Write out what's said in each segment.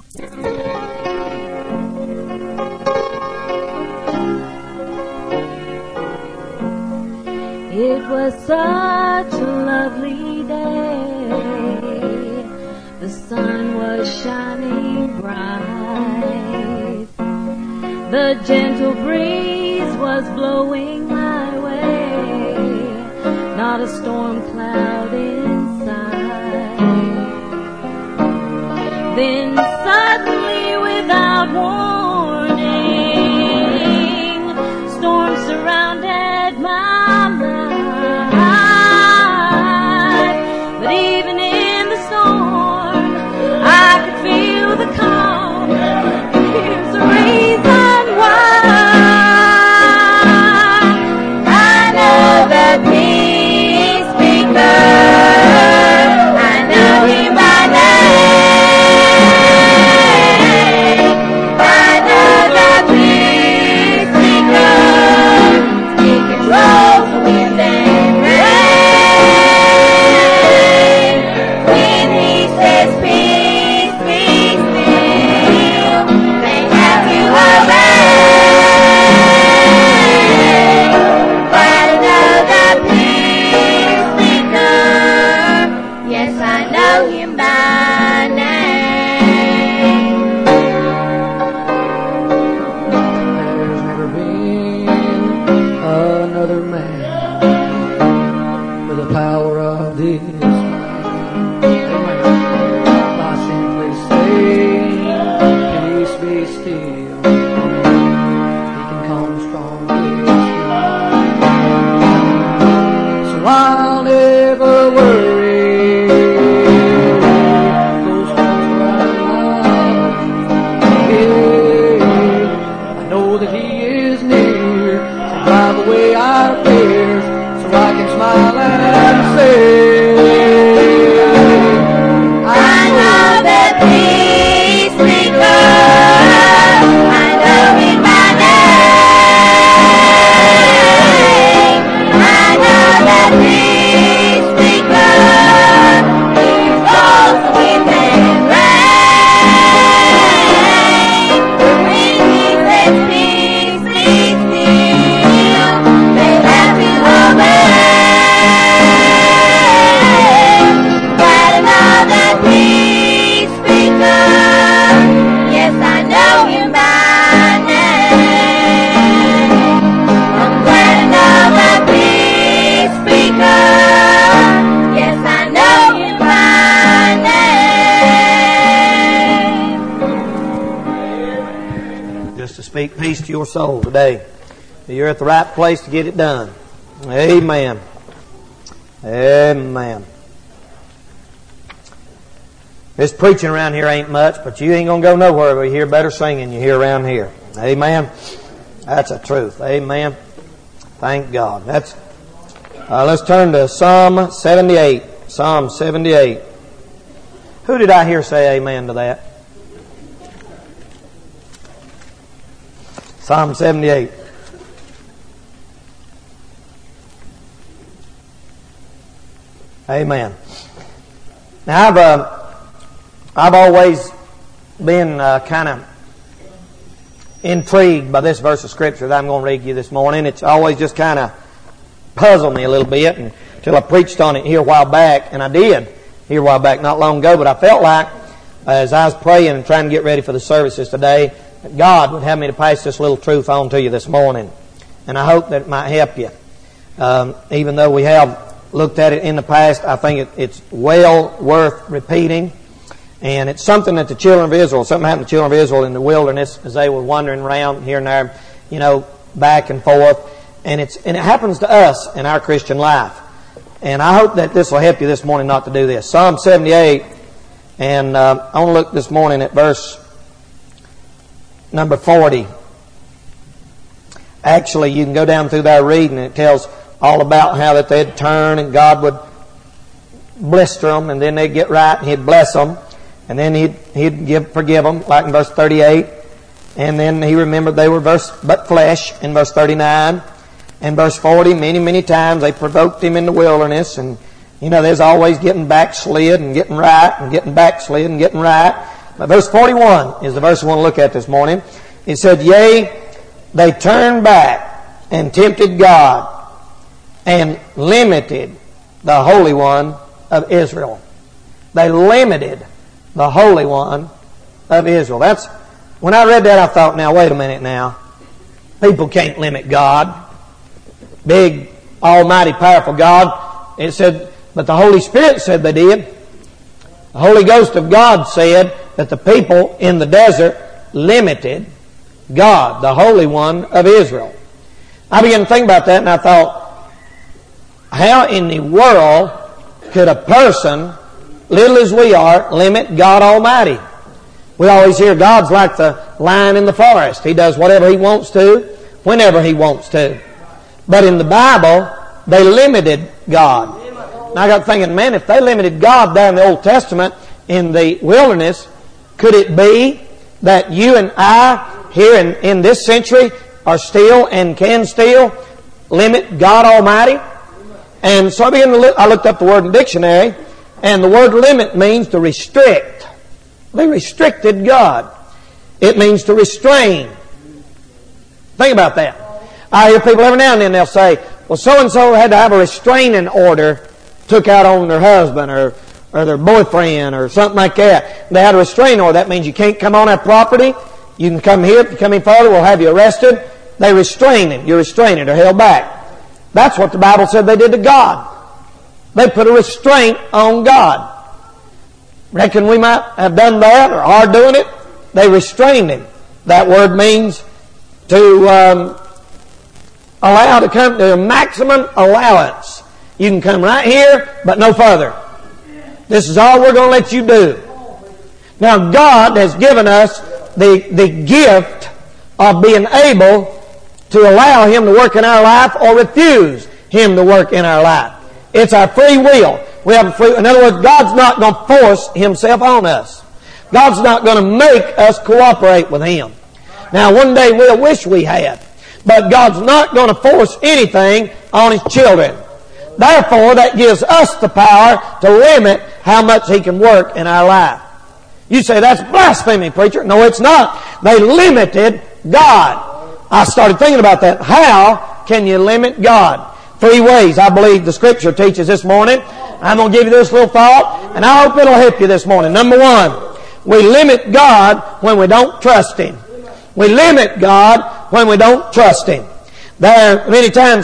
It was such a lovely day. The sun was shining bright. The gentle breeze was blowing my way. Not a storm cloud in sight. Then suddenly, without warning, storm surrounded my life. But even in the storm, I could feel the calm. Here's the reason why. I know the peace speaker. I know him by name. I know the peace speaker. He controls the wind and rain. When he says peace, peace, still, they have to obey. But I know the peace speaker. Yes, I know him by name. There's never been another man with the power of this man. I simply say, peace be still. He can calm the strongest sea. So I'll never worry. Those storms around my head. I know that He is near to drive away our fears, so I can smile and say, I know the peace speaker. I know him by name. I know the peace speaker. He controls the wind and rain. When he says peace, peace, still, they have to obey. But I know the peace speaker. Yes, I know him by name. I'm glad I know the peace speaker. Yes, I know him by name. Just to speak peace to your soul today. You're at the right place to get it done. Amen. Amen. This preaching around here ain't much, but you ain't going to go nowhere if you hear better singing you hear around here. Amen. That's the truth. Amen. Thank God. Let's turn to Psalm 78. Psalm 78. Who did I hear say amen to that? Psalm 78. Amen. Now I've always been kind of intrigued by this verse of Scripture that I'm going to read you this morning. It's always just kind of puzzled me a little bit until I preached on it here a while back, and I did here a while back, not long ago, but I felt like as I was praying and trying to get ready for the services today, that God would have me to pass this little truth on to you this morning. And I hope that it might help you. Even though we have looked at it in the past, I think it's well worth repeating. And it's something that something happened to the children of Israel in the wilderness as they were wandering around here and there, back and forth. And it happens to us in our Christian life. And I hope that this will help you this morning not to do this. Psalm 78, and I want to look this morning at verse number 40. Actually, you can go down through there reading, and it tells all about how that they'd turn and God would blister them, and then they'd get right and He'd bless them. And then He'd forgive them, like in verse 38. And then He remembered they were but flesh in verse 39. And verse 40, many, many times they provoked Him in the wilderness. And, there's always getting backslid and getting right and getting backslid and getting right. But verse 41 is the verse we want to look at this morning. It said, yea, they turned back and tempted God and limited the Holy One of Israel. They limited the Holy One of Israel. When I read that, I thought, now, wait a minute now. People can't limit God. Big, almighty, powerful God. It said, but the Holy Spirit said they did. The Holy Ghost of God said that the people in the desert limited God, the Holy One of Israel. I began to think about that, and I thought, how in the world could a person, little as we are, limit God Almighty? We always hear God's like the lion in the forest. He does whatever He wants to, whenever He wants to. But in the Bible, they limited God. And I got thinking, man, if they limited God there in the Old Testament in the wilderness, could it be that you and I here in this century are still and can still limit God Almighty? And so I looked up the word in the dictionary, and the word limit means to restrict. They restricted God. It means to restrain. Think about that. I hear people every now and then, they'll say, well, so-and-so had to have a restraining order took out on their husband or their boyfriend or something like that. They had a restraining order. That means you can't come on our property. You can come here. If you come any further, we'll have you arrested. They restrain him. You're restrained or held back. That's what the Bible said they did to God. They put a restraint on God. Reckon we might have done that or are doing it? They restrained Him. That word means to allow to come to a maximum allowance. You can come right here, but no further. This is all we're going to let you do. Now, God has given us the gift of being able to allow Him to work in our life or refuse Him to work in our life. It's our free will. We have a free. In other words, God's not going to force Himself on us. God's not going to make us cooperate with Him. Now, one day we'll wish we had. But God's not going to force anything on His children. Therefore, that gives us the power to limit how much He can work in our life. You say, that's blasphemy, preacher. No, it's not. They limited God. I started thinking about that. How can you limit God? 3 ways I believe the Scripture teaches this morning. I'm going to give you this little thought, and I hope it'll help you this morning. Number 1, we limit God when we don't trust Him. We limit God when we don't trust Him. There are many times,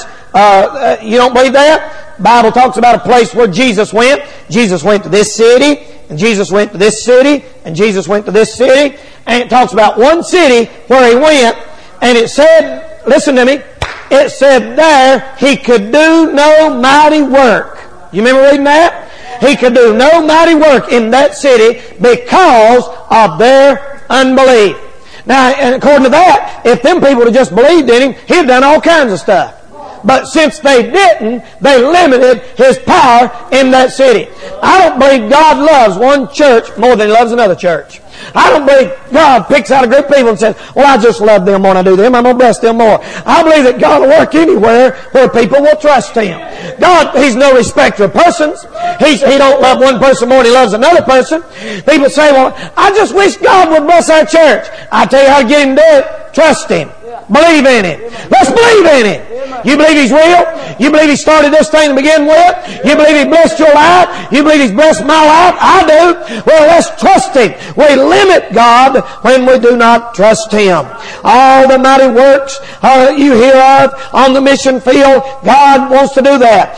you don't believe that? The Bible talks about a place where Jesus went. Jesus went to this city, and Jesus went to this city, and Jesus went to this city. And it talks about one city where He went, and it said, listen to me, it said there He could do no mighty work. You remember reading that? He could do no mighty work in that city because of their unbelief. Now, and according to that, if them people had just believed in Him, He'd done all kinds of stuff. But since they didn't, they limited His power in that city. I don't believe God loves one church more than He loves another church. I don't believe God picks out a group of people and says, well, I just love them more than I do them. I'm going to bless them more. I believe that God will work anywhere where people will trust Him. God, He's no respecter of persons. He don't love one person more than He loves another person. People say, well, I just wish God would bless our church. I tell you how to get Him to do it. Trust Him. Believe in Him. Let's believe in Him. You believe He's real? You believe He started this thing to begin with? You believe He blessed your life? You believe He's blessed my life? I do. Well, let's trust Him. We limit God when we do not trust Him. All the mighty works you hear of on the mission field, God wants to do that.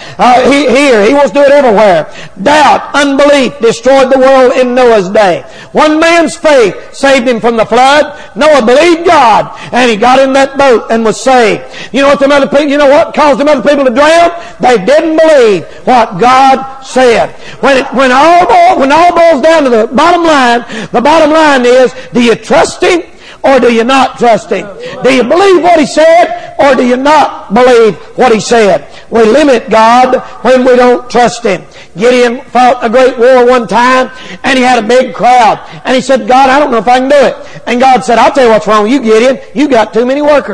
He wants to do it everywhere. Doubt, unbelief destroyed the world in Noah's day. One man's faith saved him from the flood. Noah believed God, and he got in that boat and was saved. You know what caused them other people to drown? They didn't believe what God said. When all boils down to the bottom line is, do you trust Him or do you not trust Him? Do you believe what He said or do you not believe what He said? We limit God when we don't trust Him. Gideon fought a great war one time, and he had a big crowd. And he said, God, I don't know if I can do it. And God said, I'll tell you what's wrong with you, Gideon. You got too many workers.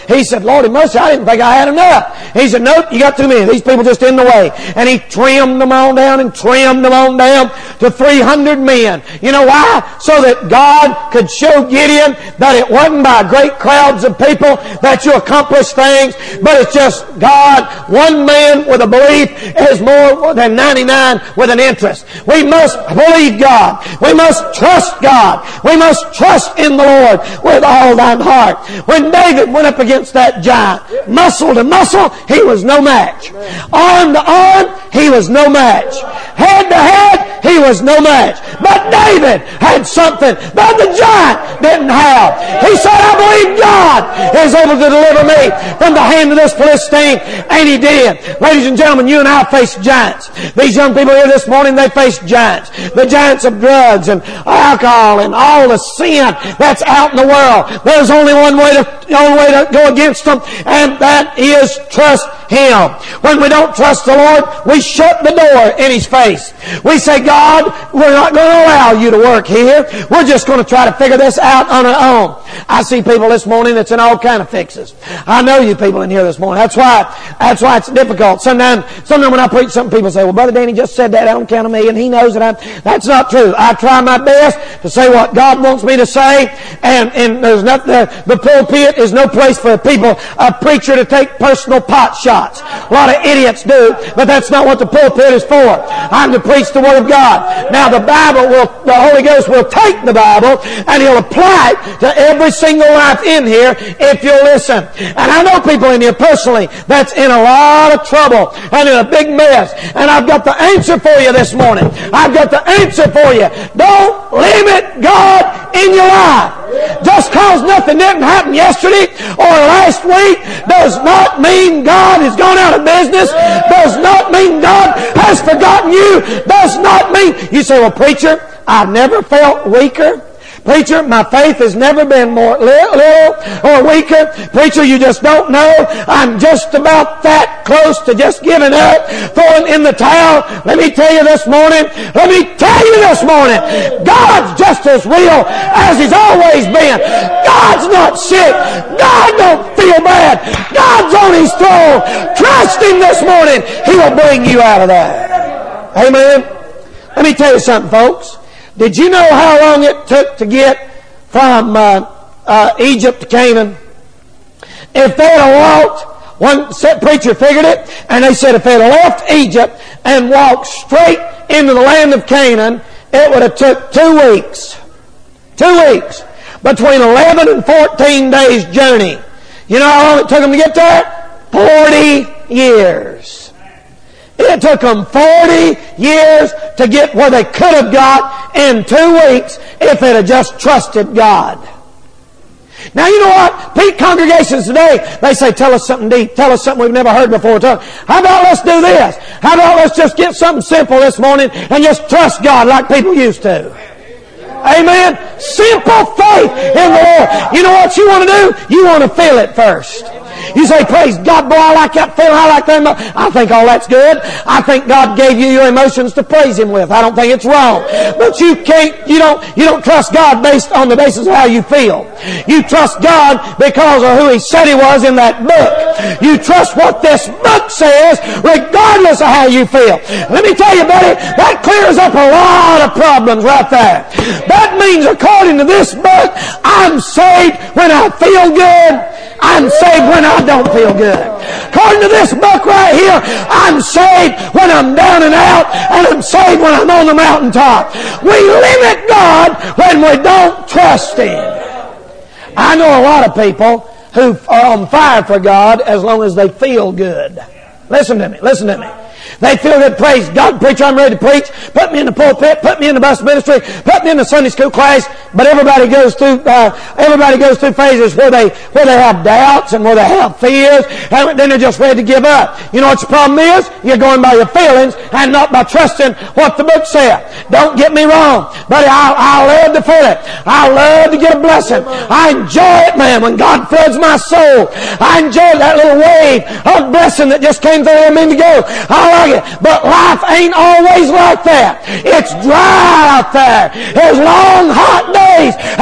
He said, Lordy mercy, I didn't think I had enough. He said, nope, you got too many. These people just in the way. And he trimmed them on down and trimmed them on down to 300 men. You know why? So that God could show Gideon that it wasn't by great crowds of people that you accomplish things, but it's just God. One man with a belief is more than 99 with an interest. We must believe God. We must trust God. We must trust in the Lord with all thine heart. When David went up against that giant, muscle to muscle, he was no match. Arm to arm, he was no match. Head to head, he was no match. But David had something that the giant didn't have. He said, I believe God is able to deliver me from the hand of this Philistine. And he did. Ladies and gentlemen, you and I face giants. These young people here this morning, they face giants. The giants of drugs and alcohol and all the sin that's out in the world. There's only one way to go against them, and that is trust Him. When we don't trust the Lord, we shut the door in His face. We say, God, we're not going to allow you to work here. We're just going to try to figure this out on our own. I see people this morning that's in all kind of fixes. I know you people in here this morning. That's why it's difficult. Sometimes when I preach, some people say, well, Brother Danny just said that. I don't count on me, and he knows that that's not true. I try my best to say what God wants me to say, and there's not the pulpit is no place for a preacher to take personal pot shots. A lot of idiots do, but that's not what the pulpit is for. I'm to preach the Word of God. Now the Holy Ghost will take the Bible and He'll apply it to every single life in here if you'll listen. And I know people in here personally that's in a lot of trouble and in a big mess. And I've got the answer for you this morning. I've got the answer for you. Don't limit God in your life. Just cause nothing didn't happen yesterday or last week does not mean God has gone out of business. Does not mean God has forgotten you. Does not mean... You say, well, preacher, I've never felt weaker. Preacher, my faith has never been more little or weaker. Preacher, you just don't know. I'm just about that close to just giving up, throwing in the towel. Let me tell you this morning, God's just as real as He's always been. God's not sick. God don't feel bad. God's on His throne. Trust Him this morning. He will bring you out of that. Amen. Let me tell you something, folks. Did you know how long it took to get from Egypt to Canaan? If they had walked, one preacher figured it, and they said if they had left Egypt and walked straight into the land of Canaan, it would have took 2 weeks. 2 weeks. Between 11 and 14 days journey. You know how long it took them to get there? 40 years. It took them 40 years to get where they could have got in 2 weeks if they had just trusted God. Now, you know what? Congregations today, they say, tell us something deep. Tell us something we've never heard before. How about let's do this? How about let's just get something simple this morning and just trust God like people used to? Amen? Simple faith in the Lord. You know what you want to do? You want to feel it first. You say, praise God, boy, I like that feeling, I like that. I think all that's good. I think God gave you your emotions to praise Him with. I don't think it's wrong. But you don't trust God based on the basis of how you feel. You trust God because of who He said He was in that book. You trust what this book says regardless of how you feel. Let me tell you, buddy, that clears up a lot of problems right there. That means according to this book, I'm saved when I feel good. I'm saved when I don't feel good. According to this book right here, I'm saved when I'm down and out, and I'm saved when I'm on the mountaintop. We limit God when we don't trust Him. I know a lot of people who are on fire for God as long as they feel good. Listen to me. They feel good. Praise God, preacher, I'm ready to preach. Put me in the pulpit. Put me in the bus ministry. Put me in the Sunday school class. But everybody goes through phases where they have doubts and where they have fears, and then they're just ready to give up. You know what your problem is? You're going by your feelings and not by trusting what the book said. Don't get me wrong, buddy. I love to feel it. I love to get a blessing. I enjoy it, man, when God floods my soul. I enjoy that little wave of blessing that just came through a minute ago. I like it. But life ain't always like that. It's dry out there. There's long, hot days out there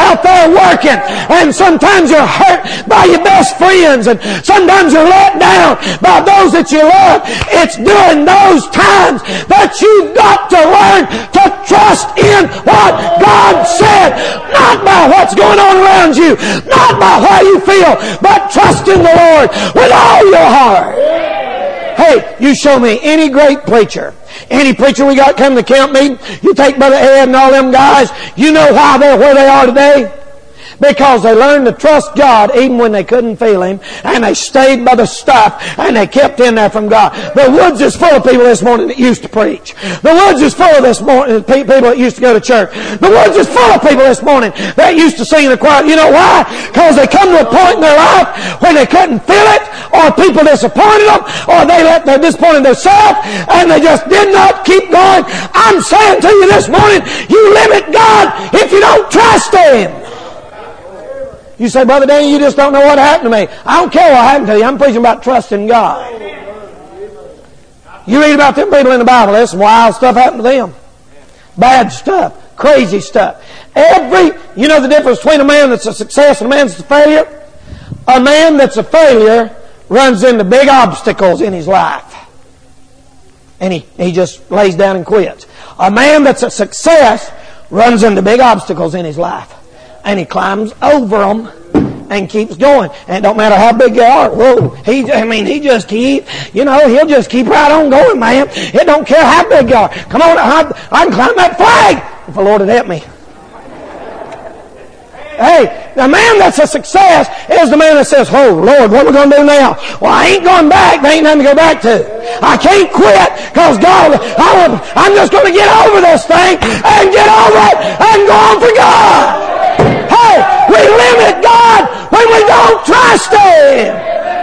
you're working, and sometimes you're hurt by your best friends, and sometimes you're let down by those that you love. It's during those times that you've got to learn to trust in what God said, not by what's going on around you, not by how you feel, but trust in the Lord with all your heart. Hey, you show me any great preacher, any preacher we got coming to camp meeting, you take Brother Ed and all them guys, you know why they're where they are today? Because they learned to trust God even when they couldn't feel Him, and they stayed by the stuff, and they kept in there from God. The woods is full of people this morning that used to preach. The woods is full of this morning people that used to go to church. The woods is full of people this morning that used to sing in the choir. You know why? Because they come to a point in their life when they couldn't feel it, or people disappointed them, or they disappointed themselves, and they just did not keep going. I'm saying to you this morning, you limit God if you don't trust Him. You say, Brother Danny, you just don't know what happened to me. I don't care what happened to you. I'm preaching about trusting God. You read about them people in the Bible. There's some wild stuff happened to them. Bad stuff. Crazy stuff. You know the difference between a man that's a success and a man that's a failure? A man that's a failure runs into big obstacles in his life. And he just lays down and quits. A man that's a success runs into big obstacles in his life. And he climbs over them and keeps going. And it don't matter how big they are. Whoa, he just he'll just keep right on going, man. It don't care how big they are. Come on, I can climb that flag if the Lord would help me. Hey, the man that's a success is the man that says, oh, Lord, what are we going to do now? Well, I ain't going back. There ain't nothing to go back to. I can't quit because God, I'm just going to get over this thing and get over it and go on for God. Hey, we limit God when we don't trust Him.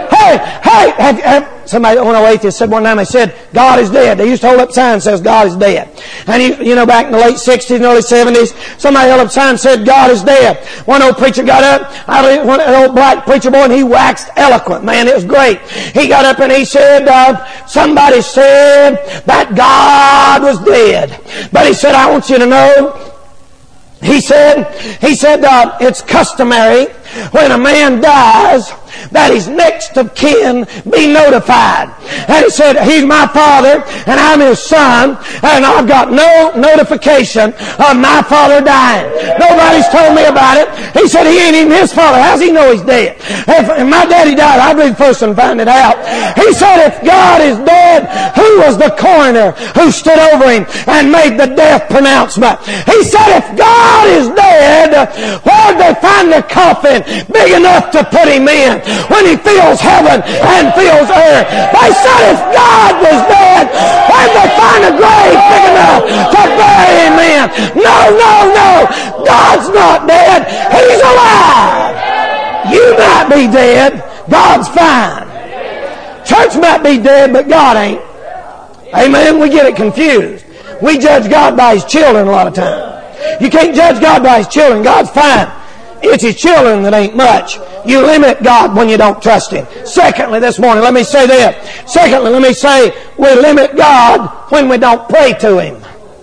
Hey, somebody, one of the atheists said one time, they said, God is dead. They used to hold up signs that says God is dead. And back in the late 60s and early 70s, somebody held up signs and said, God is dead. One old preacher got up, an old black preacher boy, and he waxed eloquent. Man, it was great. He got up and he said, somebody said that God was dead. But he said, I want you to know, he said, it's customary when a man dies that his next of kin be notified. And he said, he's my father and I'm his son, and I've got no notification of my father dying. Nobody's told me about it. He said he ain't even his father. How's he know he's dead? If my daddy died, I'd be the first one to find it out. He said, if God is dead, who was the coroner who stood over him and made the death pronouncement? He said, if God is dead, where'd they find the coffin big enough to put him in when he feels heaven and feels earth? They said if God was dead, where'd they find a grave big enough to bury him in? No. God's not dead. He's alive. You might be dead. God's fine. Church might be dead, but God ain't. Amen? We get it confused. We judge God by His children a lot of times. You can't judge God by His children. God's fine. It's His children that ain't much. You limit God when you don't trust Him. Secondly, this morning, let me say this. Secondly, let me say we limit God when we don't pray to Him.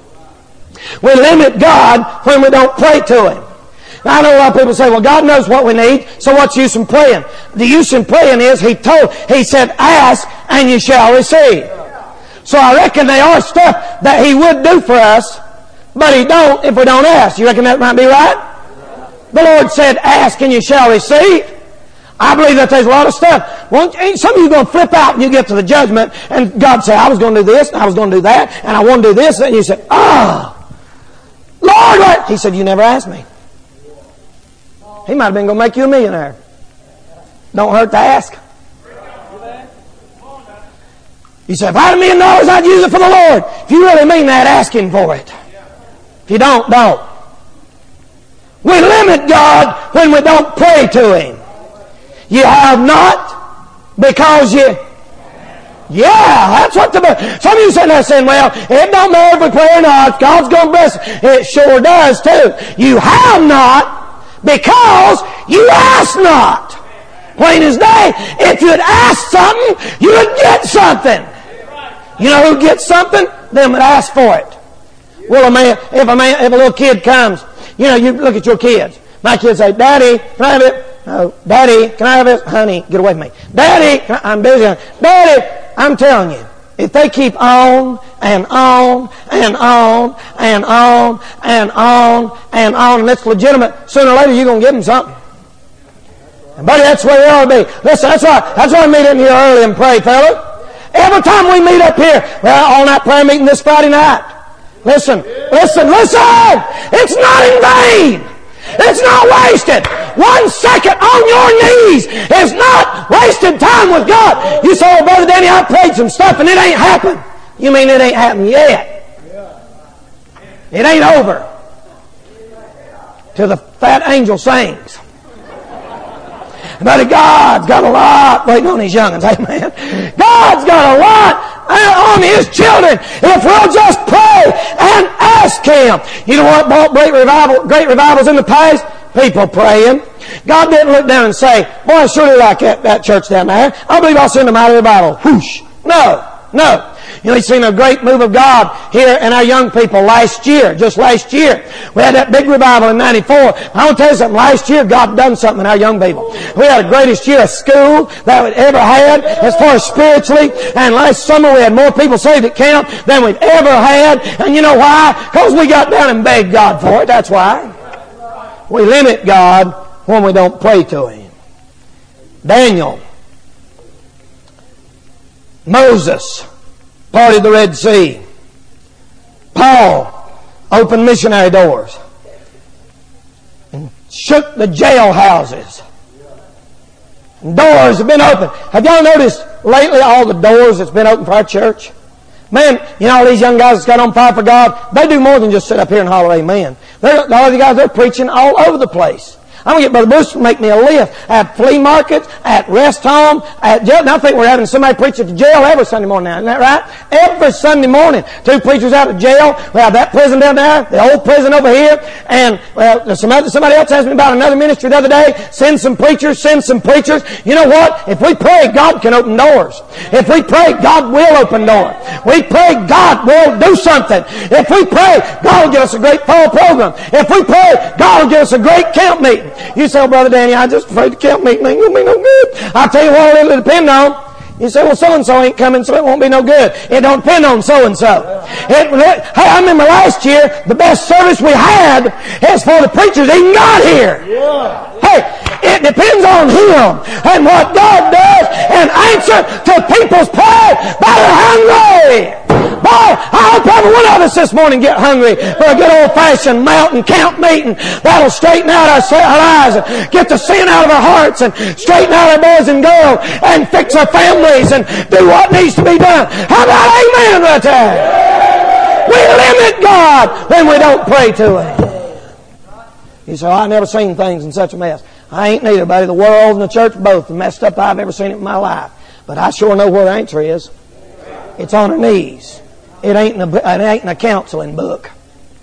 We limit God when we don't pray to Him. Now, I know a lot of people say, well, God knows what we need, so what's the use in praying? The use in praying is He said, ask and you shall receive. So I reckon there are stuff that He would do for us, but He don't if we don't ask. You reckon that might be right? The Lord said, ask and you shall receive. I believe that there's a lot of stuff. Some of you are going to flip out when you get to the judgment, and God said, I was going to do this, and I was going to do that, and I want to do this, and you said, Lord, what? He said, you never asked me. He might have been going to make you a millionaire. Don't hurt to ask. You say, if I had $1 million, I'd use it for the Lord. If you really mean that, ask Him for it. If you don't. We limit God when we don't pray to Him. You have not because you... Yeah, that's what some of you sitting there saying, well, it don't matter if we pray or not. God's going to bless it. It sure does too. You have not because you ask not. Plain as day. If you'd ask something, you would get something. You know who gets something? Them that ask for it. Well, if a little kid comes, you look at your kids. My kids say, Daddy, can I have it? No. Daddy, can I have it? Honey, get away from me. Daddy, I'm busy. Daddy, I'm telling you, if they keep on and on and on and on and on and on, and it's legitimate, sooner or later you're going to give them something. And buddy, that's the way it ought to be. Listen, that's why we meet in here early and pray, fella. Every time we meet up here, well, all-night prayer meeting this Friday night. Listen. It's not in vain. It's not wasted. 1 second on your knees is not wasted time with God. You say, oh, Brother Danny, I prayed some stuff and it ain't happened. You mean it ain't happened yet? It ain't over till the fat angel sings. But God's got a lot waiting on His young'uns. Amen. God's got a lot on His children if we'll just pray and ask Him. You know what brought great revivals in the past? People praying. God didn't look down and say, boy, I surely like that church down there. I believe I'll send them out of revival. Whoosh. No. You know, He's seen a great move of God here in our young people just last year. We had that big revival in 94. I want to tell you something. Last year, God done something in our young people. We had the greatest year of school that we'd ever had as far as spiritually. And last summer, we had more people saved at camp than we'd ever had. And you know why? Because we got down and begged God for it. That's why. We limit God when we don't pray to Him. Daniel, Moses parted the Red Sea. Paul opened missionary doors and shook the jail houses. Doors have been opened. Have y'all noticed lately all the doors that's been opened for our church? Man, you know all these young guys that's got on fire for God, they do more than just sit up here and holler amen. All the guys, they're preaching all over the place. I'm going to get Brother Bush to make me a lift at flea markets, at rest home, at jail. Now I think we're having somebody preach at the jail every Sunday morning now. Isn't that right? Every Sunday morning. 2 preachers out of jail. We have that prison down there, the old prison over here. And, well, somebody else asked me about another ministry the other day. Send some preachers. You know what? If we pray, God can open doors. If we pray, God will open doors. We pray, God will do something. If we pray, God will give us a great fall program. If we pray, God will give us a great camp meeting. You say, oh, Brother Danny, I just afraid the camp meeting ain't going to be no good. I'll tell you what it'll depend on. You say, well, so-and-so ain't coming, so it won't be no good. It don't depend on so-and-so. Hey, I remember last year, the best service we had is for the preachers even got here. Hey, it depends on Him and what God does and answer to people's prayer that are hungry. Boy, I hope every one of us this morning get hungry for a good old-fashioned mountain camp meeting that'll straighten out our lives and get the sin out of our hearts and straighten out our boys and girls and fix our families and do what needs to be done. How about amen right there? We limit God when we don't pray to Him. You say, I never seen things in such a mess. I ain't neither, buddy. The world and the church both the messed up I've ever seen it in my life. But I sure know where the answer is. It's on our knees. It ain't in a counseling book.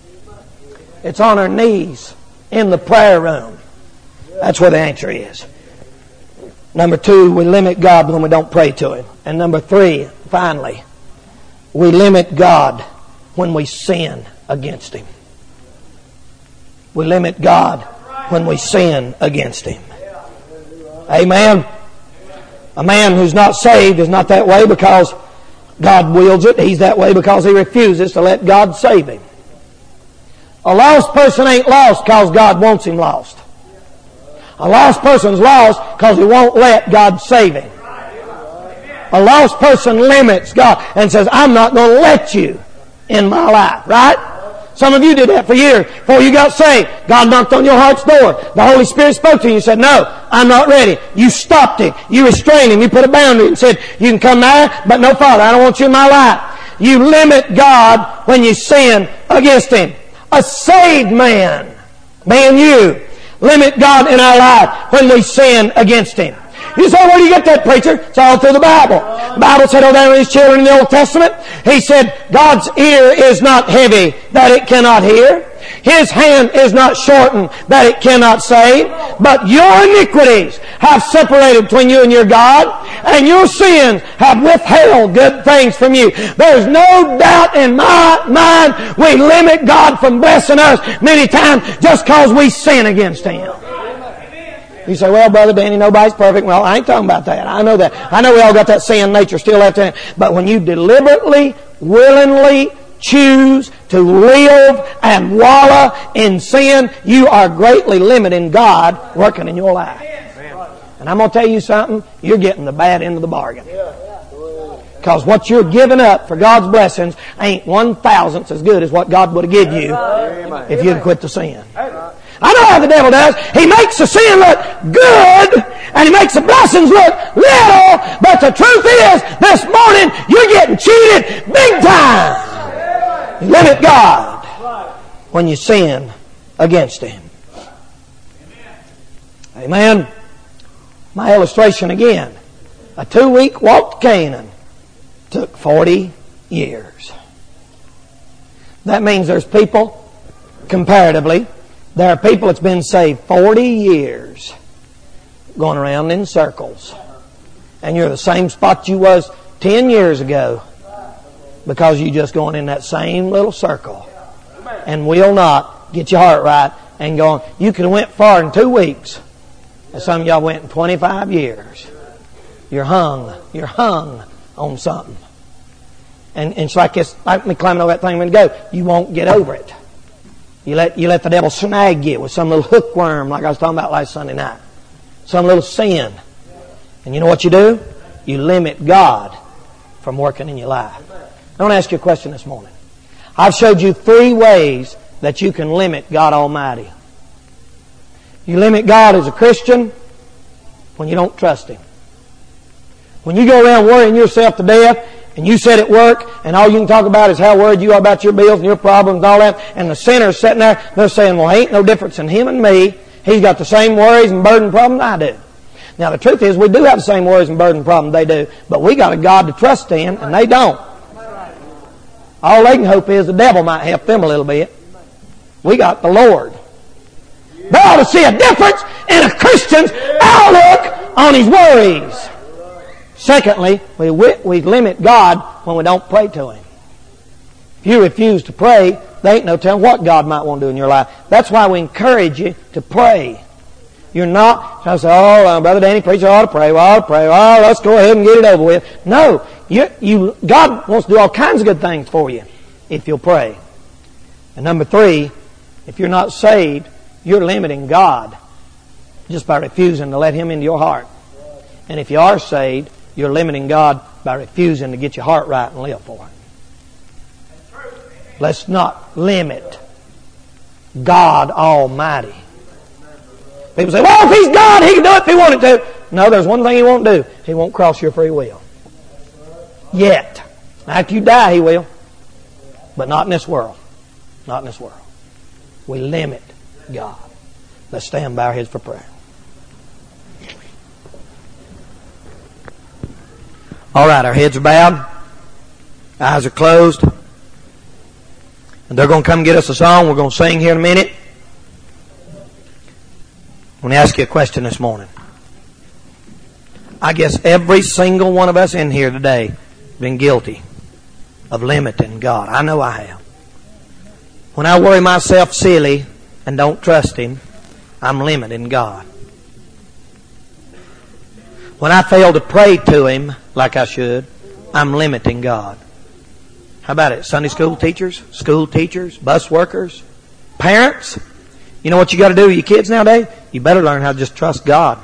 It's on our knees in the prayer room. That's where the answer is. Number 2, we limit God when we don't pray to Him. And number 3, finally, we limit God when we sin against Him. We limit God when we sin against Him. Amen. A man who's not saved is not that way because God wills it. He's that way because he refuses to let God save him. A lost person ain't lost because God wants him lost. A lost person's lost because he won't let God save him. A lost person limits God and says, I'm not going to let you in my life. Right? Some of you did that for years before you got saved. God knocked on your heart's door. The Holy Spirit spoke to you and said, no, I'm not ready. You stopped Him. You restrained Him. You put a boundary and said, you can come there, but no, Father, I don't want you in my life. You limit God when you sin against Him. A saved man, me and you, limit God in our life when we sin against Him. You say, where do you get that, preacher? It's all through the Bible. The Bible said over there with His children in the Old Testament, He said, God's ear is not heavy that it cannot hear. His hand is not shortened that it cannot save. But your iniquities have separated between you and your God, and your sins have withheld good things from you. There's no doubt in my mind we limit God from blessing us many times just because we sin against Him. You say, well, Brother Danny, nobody's perfect. Well, I ain't talking about that. I know that. I know we all got that sin nature still left in it. But when you deliberately, willingly choose to live and wallow in sin, you are greatly limiting God working in your life. And I'm going to tell you something, you're getting the bad end of the bargain. Because what you're giving up for God's blessings ain't 1,000th as good as what God would have given you if you'd quit the sin. I know how the devil does. He makes the sin look good, and he makes the blessings look little, but the truth is, this morning, you're getting cheated big time. You limit God when you sin against Him. Amen. My illustration again. A 2-week walk to Canaan took 40 years. That means there's people, comparatively, there are people that's been saved 40 years going around in circles. And you're the same spot you was 10 years ago because you just going in that same little circle and will not get your heart right and going. You could have went far in 2 weeks. And some of y'all went in 25 years. You're hung on something. And it's like me climbing over that thing when go. You won't get over it. You let the devil snag you with some little hookworm like I was talking about last Sunday night. Some little sin. And you know what you do? You limit God from working in your life. I want to ask you a question this morning. I've showed you 3 ways that you can limit God Almighty. You limit God as a Christian when you don't trust Him. When you go around worrying yourself to death, and you sit at work, and all you can talk about is how worried you are about your bills and your problems and all that, and the sinner's sitting there, they're saying, well, ain't no difference in him and me. He's got the same worries and burden problems I do. Now, the truth is, we do have the same worries and burden problems they do, but we got a God to trust in, and they don't. All they can hope is the devil might help them a little bit. We got the Lord. They ought to see a difference in a Christian's outlook on his worries. Secondly, we limit God when we don't pray to Him. If you refuse to pray, there ain't no telling what God might want to do in your life. That's why we encourage you to pray. You're not trying to say, oh, Brother Danny, preacher ought to pray. Well, I ought to pray. Well, let's go ahead and get it over with. No, God wants to do all kinds of good things for you if you'll pray. And number 3, if you're not saved, you're limiting God just by refusing to let Him into your heart. And if you are saved, you're limiting God by refusing to get your heart right and live for Him. Let's not limit God Almighty. People say, well, if He's God, He can do it if He wanted to. No, there's one thing He won't do. He won't cross your free will. Yet. After you die, He will. But not in this world. Not in this world. We limit God. Let's stand by our heads for prayer. All right, our heads are bowed. Eyes are closed. And they're going to come get us a song. We're going to sing here in a minute. I want to ask you a question this morning. I guess every single one of us in here today has been guilty of limiting God. I know I have. When I worry myself silly and don't trust Him, I'm limiting God. When I fail to pray to Him like I should, I'm limiting God. How about it? Sunday school teachers, bus workers, parents. You know what you got to do with your kids nowadays? You better learn how to just trust God.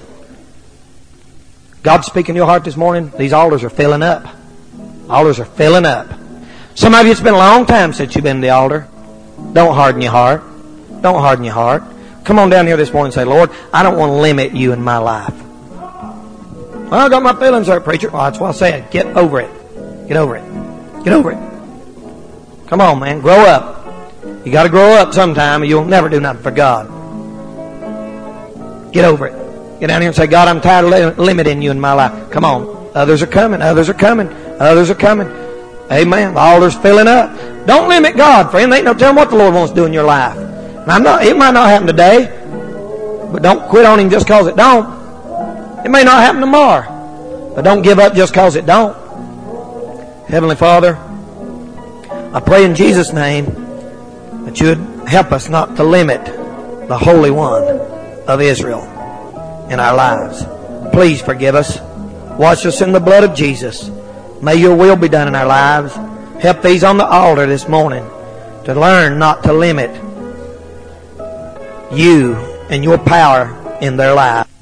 God's speaking to your heart this morning. These altars are filling up. Altars are filling up. Some of you, it's been a long time since you've been to the altar. Don't harden your heart. Don't harden your heart. Come on down here this morning and say, Lord, I don't want to limit You in my life. Well, I got my feelings hurt, preacher. Well, that's why I said, get over it. Get over it. Get over it. Come on, man. Grow up. You got to grow up sometime or you'll never do nothing for God. Get over it. Get down here and say, God, I'm tired of limiting You in my life. Come on. Others are coming. Others are coming. Others are coming. Amen. The altar's filling up. Don't limit God, friend. There ain't no telling what the Lord wants to do in your life. And it might not happen today, but don't quit on Him just because it don't. It may not happen tomorrow, but don't give up just because it don't. Heavenly Father, I pray in Jesus' name that You would help us not to limit the Holy One of Israel in our lives. Please forgive us. Wash us in the blood of Jesus. May Your will be done in our lives. Help these on the altar this morning to learn not to limit You and Your power in their life.